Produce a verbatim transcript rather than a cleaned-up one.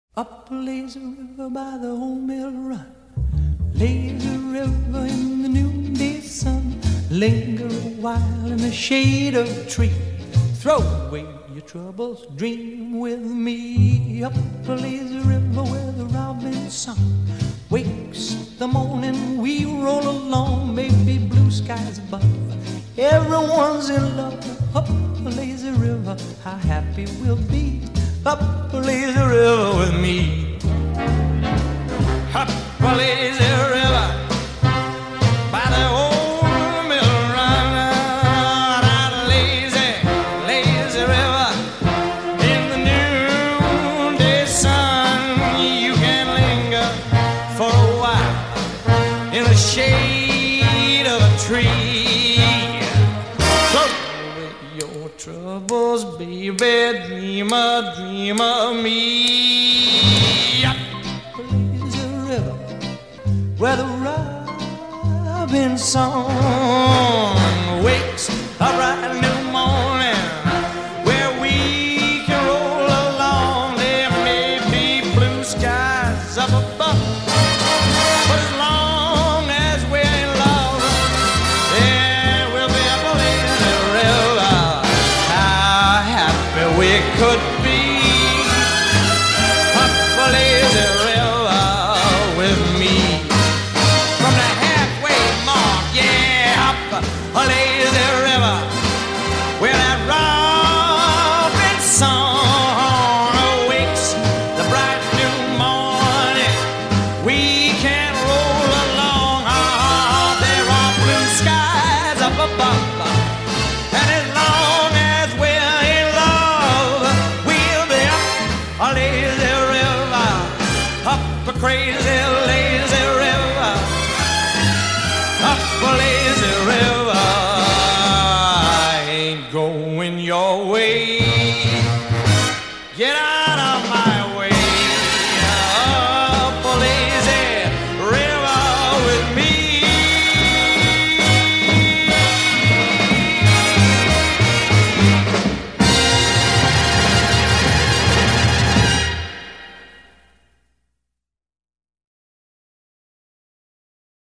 Up a lazy river by the old mill run, lazy river in the noonday sun. Linger a while in the shade of a tree, throw away your troubles, dream with me. Up a lazy river where the robin's song wakes the morning, we roll along, maybe blue skies above. Everyone's in love. Up a lazy river, how happy we'll be. Up a lazy river with me. Up a lazy river by the old mill run. Out a lazy, lazy river in the noonday sun. You can linger for a while in the shade of a tree. Throw away your troubles, baby, dream a dream of me. Up a lazy river where the robin's song wakes a bright new morning, where we can roll along. There may be blue skies up above, but as long as we're in love, there will be a lazy river. How happy we could be. Up a lazy river with me. From the halfway mark, yeah, up a lazy river where that robin song awakes the bright new morning. We can roll along. Ah, there are blue skies up above, and as long as we're in love, we'll be up a lazy river, up a crazy river.